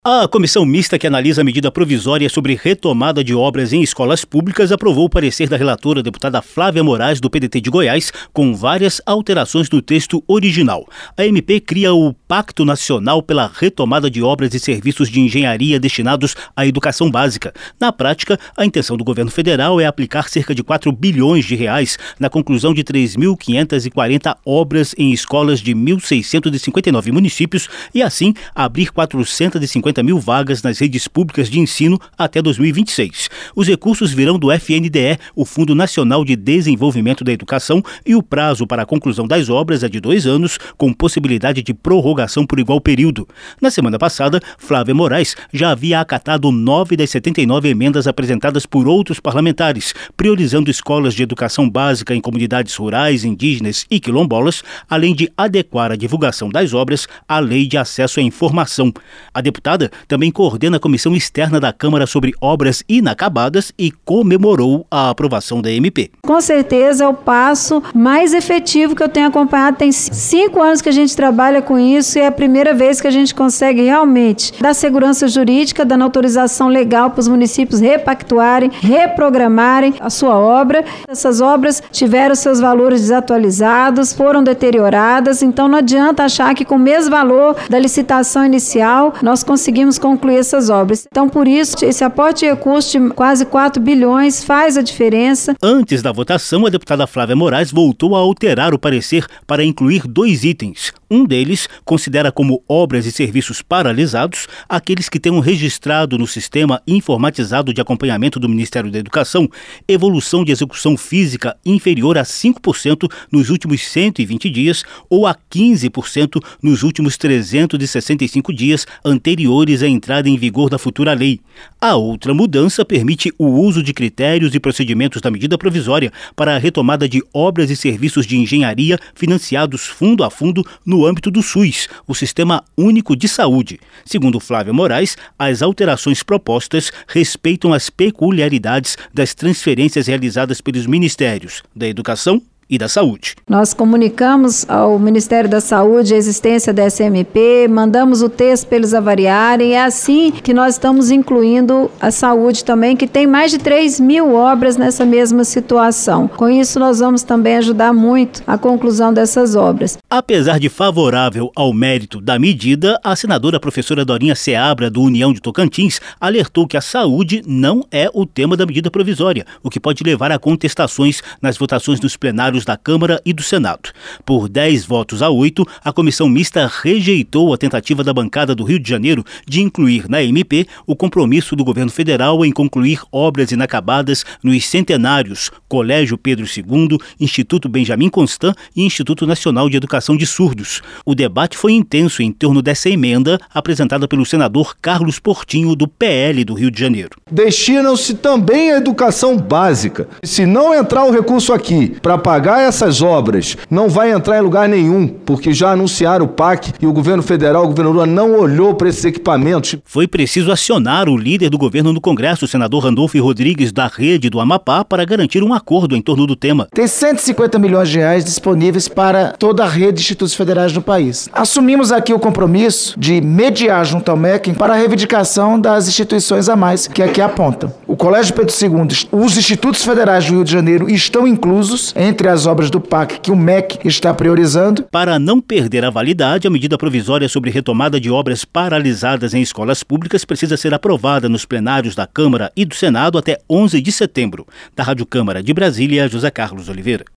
A comissão mista que analisa a medida provisória sobre retomada de obras em escolas públicas aprovou o parecer da relatora, a deputada Flávia Moraes, do PDT de Goiás, com várias alterações no texto original. A MP cria o Pacto Nacional pela Retomada de Obras e Serviços de Engenharia destinados à educação básica. Na prática, a intenção do governo federal é aplicar cerca de 4 bilhões de reais na conclusão de 3.540 obras em escolas de 1.659 municípios e, assim, abrir 450 mil vagas nas redes públicas de ensino até 2026. Os recursos virão do FNDE, o Fundo Nacional de Desenvolvimento da Educação, e o prazo para a conclusão das obras é de 2 anos, com possibilidade de prorrogação por igual período. Na semana passada, Flávia Moraes já havia acatado 9 das 79 emendas apresentadas por outros parlamentares, priorizando escolas de educação básica em comunidades rurais, indígenas e quilombolas, além de adequar a divulgação das obras à Lei de Acesso à Informação. A deputada também coordena a comissão externa da Câmara sobre obras inacabadas e comemorou a aprovação da MP. Com certeza é o passo mais efetivo que eu tenho acompanhado. Tem 5 anos que a gente trabalha com isso e é a primeira vez que a gente consegue realmente dar segurança jurídica, dando autorização legal para os municípios repactuarem, reprogramarem a sua obra. Essas obras tiveram seus valores desatualizados, foram deterioradas, então não adianta achar que com o mesmo valor da licitação inicial nós conseguimos concluir essas obras. Então, por isso, esse aporte de recursos de quase 4 bilhões faz a diferença. Antes da votação, a deputada Flávia Moraes voltou a alterar o parecer para incluir 2 itens. Um deles considera como obras e serviços paralisados aqueles que tenham registrado no sistema informatizado de acompanhamento do Ministério da Educação evolução de execução física inferior a 5% nos últimos 120 dias ou a 15% nos últimos 365 dias anteriores à entrada em vigor da futura lei. A outra mudança permite o uso de critérios e procedimentos da medida provisória para a retomada de obras e serviços de engenharia financiados fundo a fundo no âmbito do SUS, o Sistema Único de Saúde. Segundo Flávia Moraes, as alterações propostas respeitam as peculiaridades das transferências realizadas pelos Ministérios da Educação e da Saúde. Nós comunicamos ao Ministério da Saúde a existência da SMP, mandamos o texto para eles avaliarem, é assim que nós estamos incluindo a saúde também, que tem mais de 3.000 obras nessa mesma situação. Com isso, nós vamos também ajudar muito a conclusão dessas obras. Apesar de favorável ao mérito da medida, a senadora professora Dorinha Seabra, do União de Tocantins, alertou que a saúde não é o tema da medida provisória, o que pode levar a contestações nas votações dos plenários da Câmara e do Senado. Por 10 votos a 8, a comissão mista rejeitou a tentativa da bancada do Rio de Janeiro de incluir na MP o compromisso do governo federal em concluir obras inacabadas nos centenários Colégio Pedro II, Instituto Benjamin Constant e Instituto Nacional de Educação de Surdos. O debate foi intenso em torno dessa emenda apresentada pelo senador Carlos Portinho, do PL do Rio de Janeiro. Destinam-se também à educação básica. Se não entrar o recurso aqui para pagar essas obras, não vai entrar em lugar nenhum, porque já anunciaram o PAC e o governo federal, o governo Lula, não olhou para esses equipamentos. Foi preciso acionar o líder do governo no Congresso, o senador Randolfo Rodrigues, da Rede do Amapá, para garantir um acordo em torno do tema. Tem 150 milhões de reais disponíveis para toda a rede de institutos federais no país. Assumimos aqui o compromisso de mediar junto ao MEC para a reivindicação das instituições a mais que aqui apontam. O Colégio Pedro II, os institutos federais do Rio de Janeiro estão inclusos entre as obras do PAC que o MEC está priorizando. Para não perder a validade, a medida provisória sobre retomada de obras paralisadas em escolas públicas precisa ser aprovada nos plenários da Câmara e do Senado até 11 de setembro. Da Rádio Câmara de Brasília, José Carlos Oliveira.